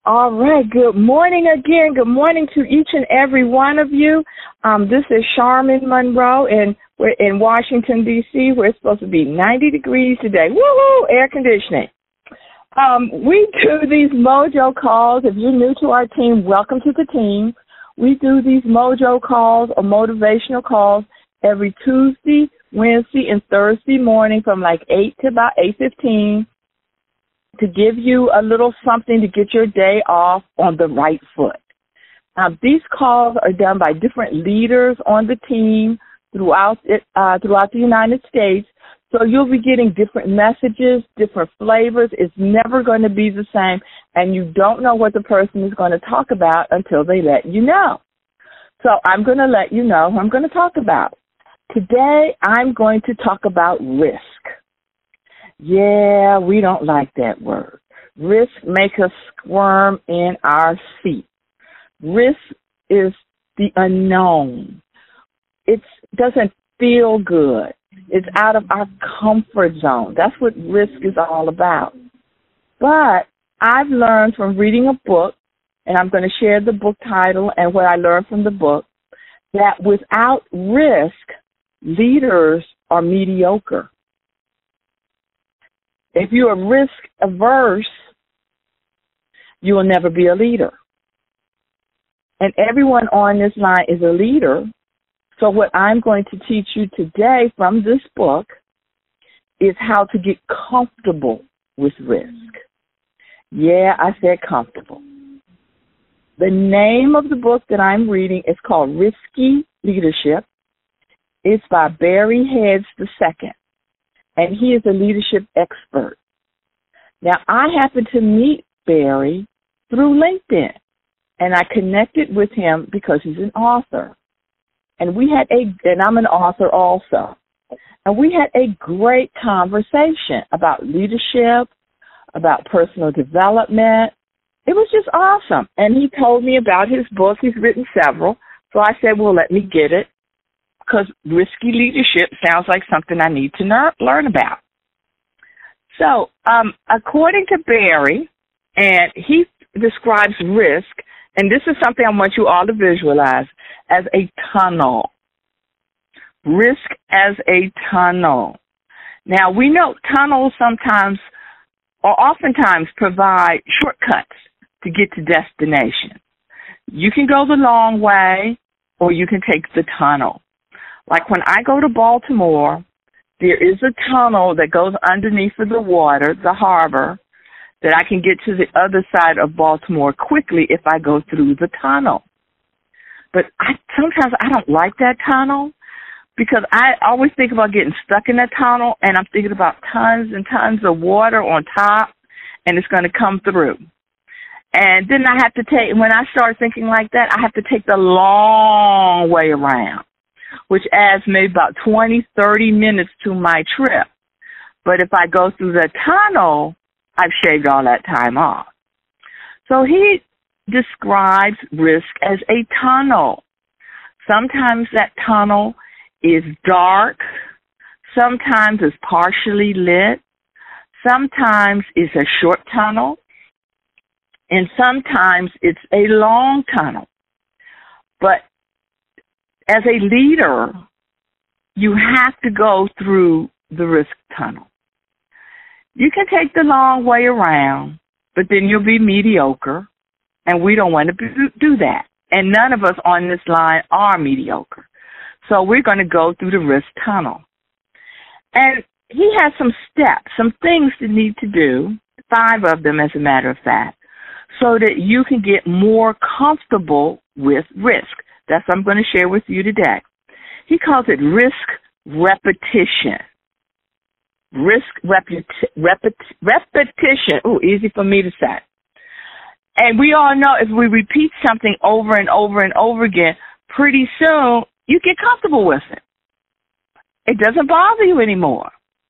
All right. Good morning again. Good morning to each and every one of you. This is Charmin Monroe, and we're in Washington, D.C., where it's supposed to be 90 degrees today. Woo-hoo! Air conditioning. We do these mojo calls. If you're new to our team, welcome to the team. We do these mojo calls or motivational calls every Tuesday, Wednesday, and Thursday morning from like 8 to about 8:15. To give you a little something to get your day off on the right foot. These calls are done by different leaders on the team throughout the United States, so you'll be getting different messages, different flavors. It's never going to be the same, and you don't know what the person is going to talk about until they let you know. So I'm going to let you know who I'm going to talk about. Today, I'm going to talk about risk. Yeah, we don't like that word. Risk makes us squirm in our seat. Risk is the unknown. It doesn't feel good. It's out of our comfort zone. That's what risk is all about. But I've learned from reading a book, and I'm going to share the book title and what I learned from the book, that without risk, leaders are mediocre. If you are risk averse, you will never be a leader. And everyone on this line is a leader. So what I'm going to teach you today from this book is how to get comfortable with risk. Yeah, I said comfortable. The name of the book that I'm reading is called Risky Leadership. It's by Barry Heads II. And he is a leadership expert. Now, I happened to meet Barry through LinkedIn, and I connected with him because he's an author. And I'm an author also. And we had a great conversation about leadership, about personal development. It was just awesome. And he told me about his book. He's written several. So I said, well, let me get it, because risky leadership sounds like something I need to learn about. So, according to Barry, and he describes risk, and this is something I want you all to visualize, as a tunnel. Risk as a tunnel. Now, we know tunnels sometimes or oftentimes provide shortcuts to get to destination. You can go the long way, or you can take the tunnel. Like when I go to Baltimore, there is a tunnel that goes underneath of the water, the harbor, that I can get to the other side of Baltimore quickly if I go through the tunnel. But sometimes I don't like that tunnel because I always think about getting stuck in that tunnel, and I'm thinking about tons and tons of water on top, and it's going to come through. And then when I start thinking like that, I have to take the long way around, which adds maybe about 20, 30 minutes to my trip. But if I go through the tunnel, I've shaved all that time off. So he describes risk as a tunnel. Sometimes that tunnel is dark. Sometimes it's partially lit. Sometimes it's a short tunnel. And sometimes it's a long tunnel. But as a leader, you have to go through the risk tunnel. You can take the long way around, but then you'll be mediocre, and we don't want to do that. And none of us on this line are mediocre. So we're going to go through the risk tunnel. And he has some steps, some things you need to do, 5 of them as a matter of fact, so that you can get more comfortable with risk. That's what I'm going to share with you today. He calls it risk repetition. Risk repetition. Oh, easy for me to say. And we all know if we repeat something over and over and over again, pretty soon you get comfortable with it. It doesn't bother you anymore.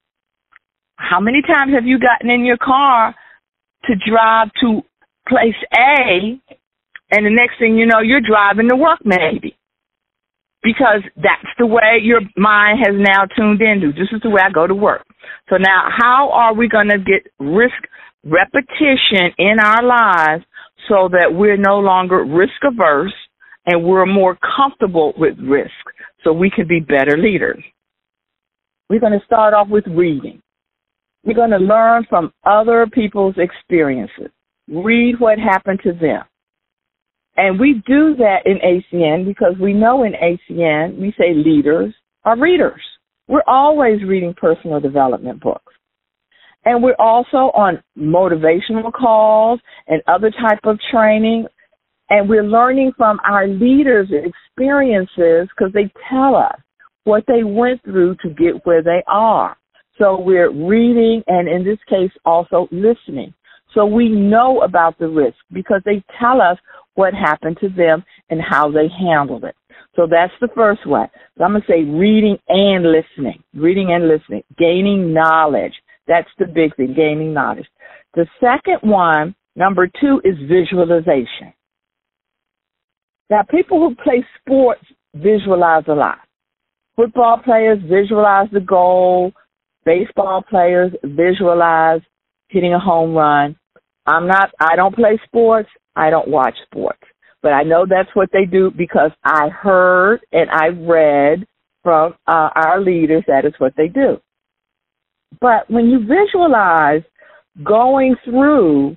How many times have you gotten in your car to drive to place A, and the next thing you know, you're driving to work maybe? Because that's the way your mind has now tuned into. This is the way I go to work. So now how are we going to get risk repetition in our lives so that we're no longer risk averse and we're more comfortable with risk so we can be better leaders. We're going to start off with reading. We're going to learn from other people's experiences. Read what happened to them. And we do that in ACN because we know in ACN we say leaders are readers. We're always reading personal development books. And we're also on motivational calls and other type of training. And we're learning from our leaders' experiences because they tell us what they went through to get where they are. So we're reading and, in this case, also listening. So we know about the risk because they tell us what happened to them and how they handled it. So that's the first way. So I'm going to say reading and listening, gaining knowledge. That's the big thing, gaining knowledge. The second one, number 2, is visualization. Now, people who play sports visualize a lot. Football players visualize the goal. Baseball players visualize hitting a home run. I don't play sports. I don't watch sports. But I know that's what they do because I heard and I read from our leaders that is what they do. But when you visualize going through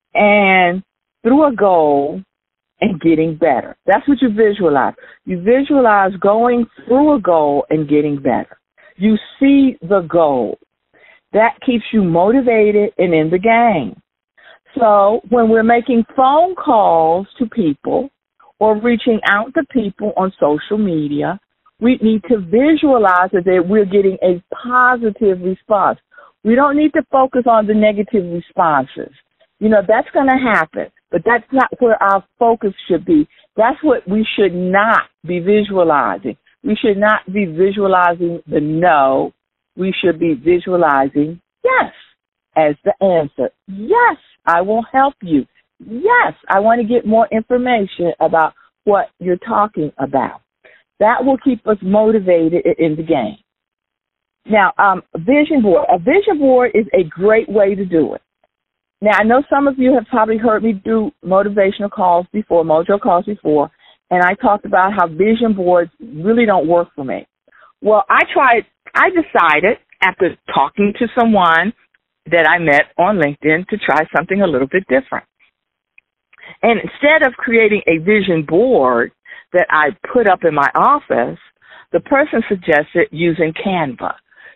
a goal and getting better, that's what you visualize. You visualize going through a goal and getting better. You see the goal. That keeps you motivated and in the game. So when we're making phone calls to people or reaching out to people on social media, we need to visualize that we're getting a positive response. We don't need to focus on the negative responses. That's going to happen, but that's not where our focus should be. That's what we should not be visualizing. We should not be visualizing the no. We should be visualizing yes as the answer. Yes, I will help you. Yes, I want to get more information about what you're talking about. That will keep us motivated in the game. Now, vision board. A vision board is a great way to do it. Now, I know some of you have probably heard me do motivational calls before, mojo calls before, and I talked about how vision boards really don't work for me. Well, I decided after talking to someone that I met on LinkedIn to try something a little bit different. And instead of creating a vision board that I put up in my office, the person suggested using Canva,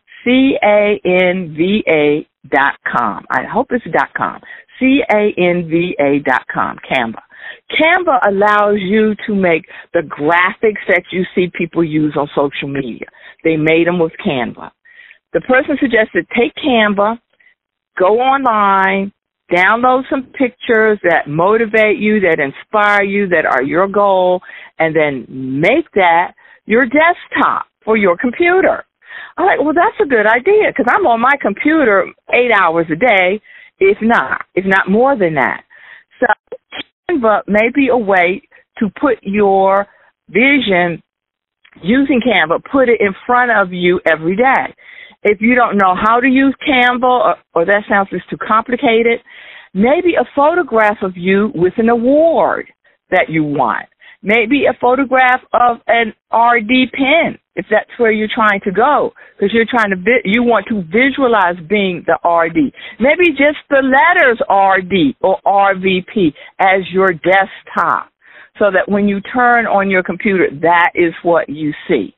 CANVA.com. I hope it's .com. CANVA.com, Canva. Canva allows you to make the graphics that you see people use on social media. They made them with Canva. The person suggested take Canva, go online, download some pictures that motivate you, that inspire you, that are your goal, and then make that your desktop for your computer. I'm like, well, that's a good idea because I'm on my computer 8 hours a day, if not more than that. So Canva may be a way to put your vision using Canva, put it in front of you every day. If you don't know how to use Canva or that sounds just too complicated, maybe a photograph of you with an award that you want. Maybe a photograph of an RD pen, if that's where you're trying to go, because you want to visualize being the RD. Maybe just the letters RD or RVP as your desktop, so that when you turn on your computer, that is what you see.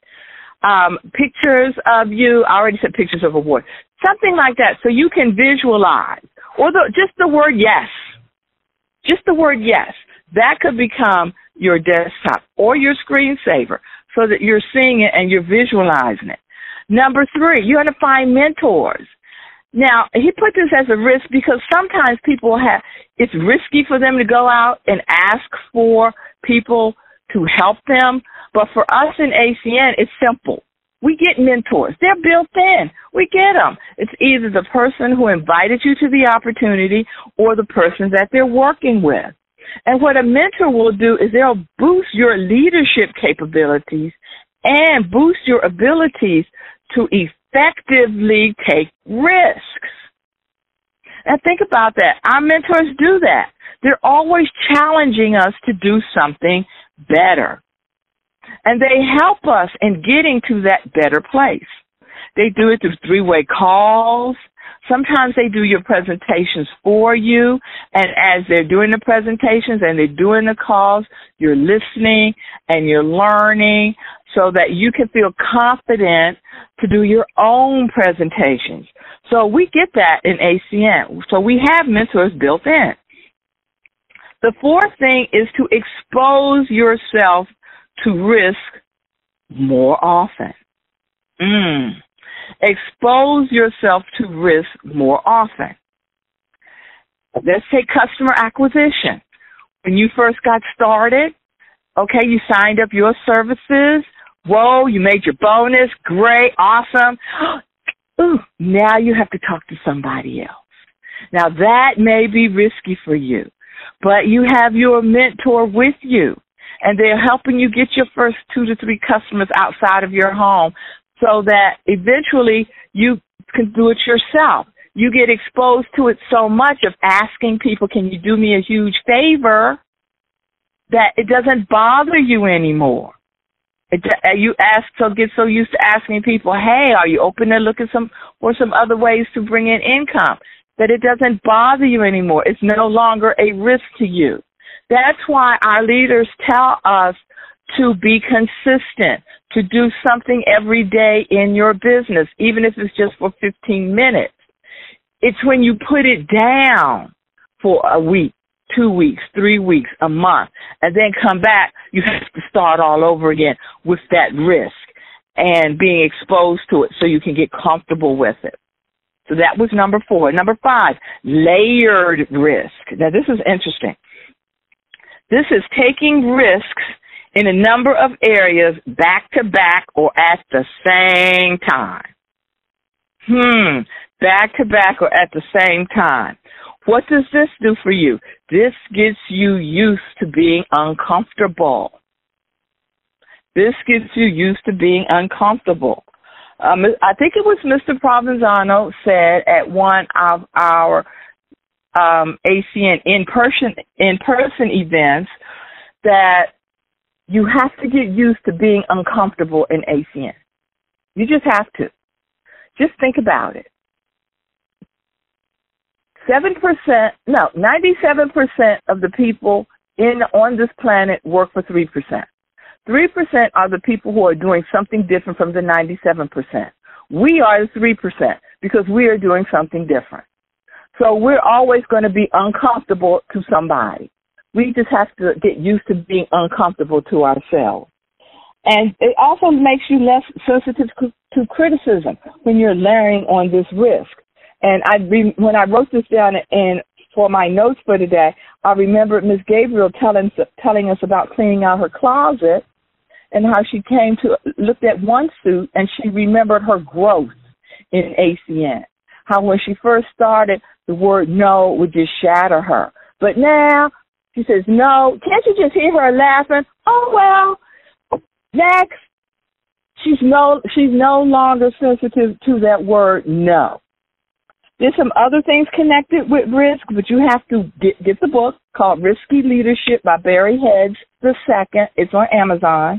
Pictures of you, I already said pictures of awards, something like that, so you can visualize, or just the word yes. Just the word yes. That could become your desktop or your screensaver so that you're seeing it and you're visualizing it. Number 3, you're going to find mentors. Now, he put this as a risk because sometimes it's risky for them to go out and ask for people to help them. But for us in ACN, it's simple. We get mentors. They're built in. We get them. It's either the person who invited you to the opportunity or the person that they're working with. And what a mentor will do is they'll boost your leadership capabilities and boost your abilities to effectively take risks. Now think about that. Our mentors do that. They're always challenging us to do something better. And they help us in getting to that better place. They do it through three-way calls. Sometimes they do your presentations for you, and as they're doing the presentations and they're doing the calls, you're listening and you're learning so that you can feel confident to do your own presentations. So we get that in ACN. So we have mentors built in. The fourth thing is to expose yourself to risk more often. Expose yourself to risk more often. Let's take customer acquisition. When you first got started, okay, you signed up your services. Whoa, you made your bonus. Great, awesome. Ooh, now you have to talk to somebody else. Now that may be risky for you, but you have your mentor with you, and they're helping you get your first 2 to 3 customers outside of your home so that eventually you can do it yourself. You get exposed to it so much of asking people, can you do me a huge favor, that it doesn't bother you anymore. You get so used to asking people, hey, are you open to looking for some other ways to bring in income, that it doesn't bother you anymore. It's no longer a risk to you. That's why our leaders tell us to be consistent, to do something every day in your business, even if it's just for 15 minutes. It's when you put it down for a week, 2 weeks, 3 weeks, a month, and then come back, you have to start all over again with that risk and being exposed to it so you can get comfortable with it. So that was number 4. Number 5, layered risk. Now, this is interesting. This is taking risks in a number of areas back to back or at the same time. Back to back or at the same time. What does this do for you? This gets you used to being uncomfortable. This gets you used to being uncomfortable. I think it was Mr. Provenzano said at one of our ACN in-person events that you have to get used to being uncomfortable in ACN. You just have to. Just think about it. 97% of the people on this planet work for 3%. 3% are the people who are doing something different from the 97%. We are the 3% because we are doing something different. So we're always going to be uncomfortable to somebody. We just have to get used to being uncomfortable to ourselves. And it also makes you less sensitive to criticism when you're layering on this risk. And when I wrote this down for my notes for today, I remembered Ms. Gabriel telling us about cleaning out her closet and how she looked at one suit and she remembered her growth in ACN. How when she first started, the word no would just shatter her. But now she says, no, can't you just hear her laughing? Oh, well, next. She's no longer sensitive to that word no. There's some other things connected with risk, but you have to get the book called Risky Leadership by Barry Hedges II. It's on Amazon.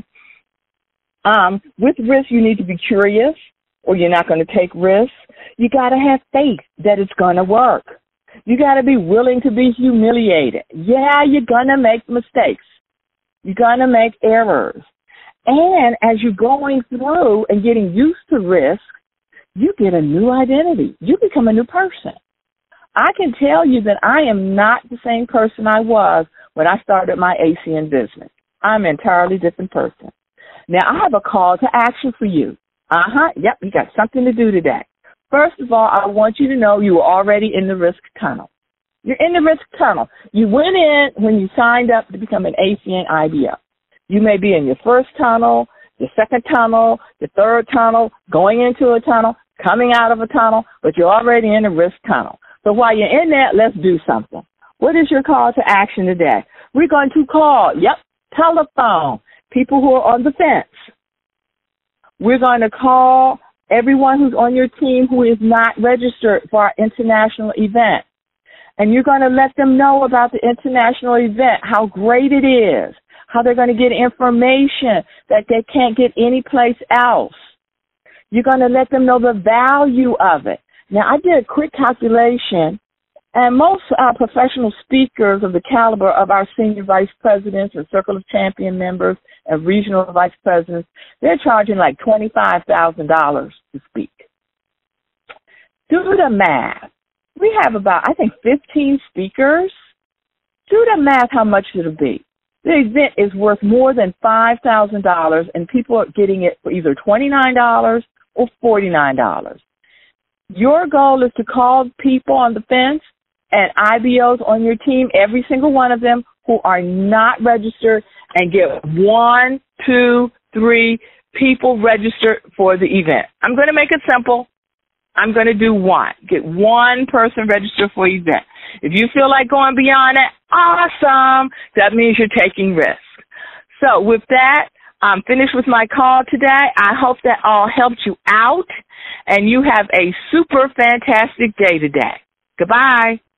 With risk, you need to be curious or you're not going to take risks. You got to have faith that it's going to work. You got to be willing to be humiliated. Yeah, you're going to make mistakes. You're going to make errors. And as you're going through and getting used to risk, you get a new identity. You become a new person. I can tell you that I am not the same person I was when I started my ACN business. I'm an entirely different person. Now, I have a call to action for you. Yep, you got something to do today. First of all, I want you to know you are already in the risk tunnel. You're in the risk tunnel. You went in when you signed up to become an ACN IBO. You may be in your first tunnel, your second tunnel, your third tunnel, going into a tunnel, coming out of a tunnel, but you're already in the risk tunnel. So while you're in that, let's do something. What is your call to action today? We're going to call, telephone, people who are on the fence. We're going to call everyone who's on your team who is not registered for our international event. And you're going to let them know about the international event, how great it is, how they're going to get information that they can't get anyplace else. You're going to let them know the value of it. Now, I did a quick calculation, and most professional speakers of the caliber of our senior vice presidents and Circle of Champion members and regional vice presidents, they're charging like $25,000 to speak. Do the math. We have about, I think, 15 speakers. Do the math how much it'll be. The event is worth more than $5,000, and people are getting it for either $29 or $49. Your goal is to call people on the fence and IBOs on your team, every single one of them who are not registered, and get 1, 2, 3 people registered for the event. I'm going to make it simple. I'm going to do one. Get one person registered for the event. If you feel like going beyond that, awesome. That means you're taking risks. So with that, I'm finished with my call today. I hope that all helped you out, and you have a super fantastic day today. Goodbye.